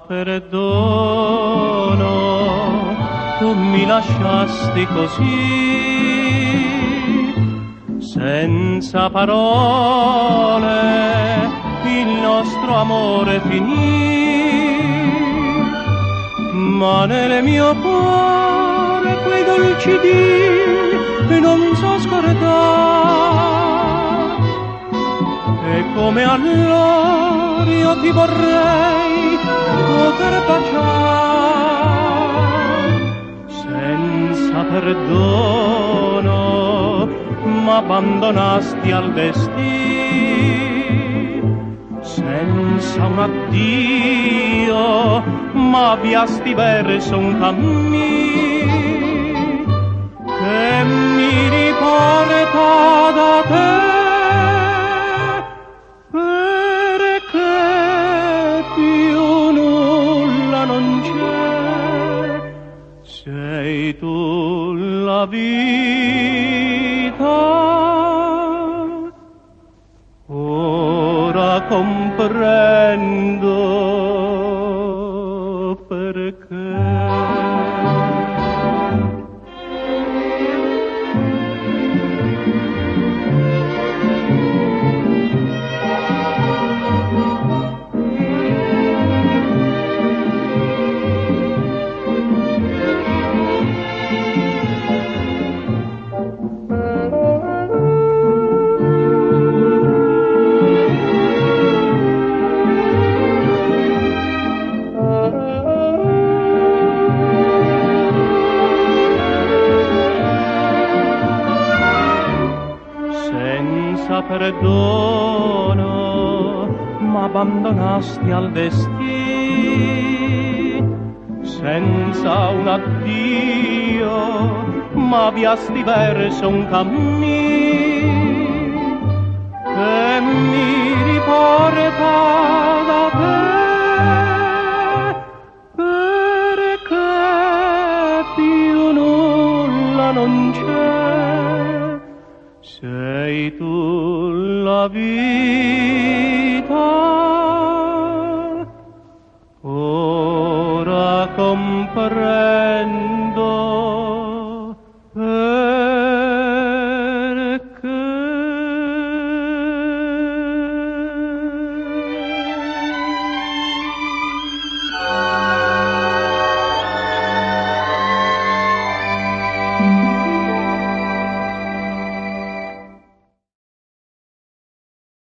perdono, tu mi lasciasti così, senza parole, il nostro amore finì, ma nel mio cuore quei dolci dì non so scordare, e come allora io ti vorrei poter baciare, senza perdono m'abbandonasti al destino, senza un addio m'avviasti verso un cammino che mi riporta da te, perché più nulla non c'è, sei tu la vita. Ora comprendo perché. Senza perdono m'abbandonasti al destino, senza un addio m'avviasti verso un cammino che mi riporta da te, perché più nulla non c'è, sei tu la vita. Ora comprendo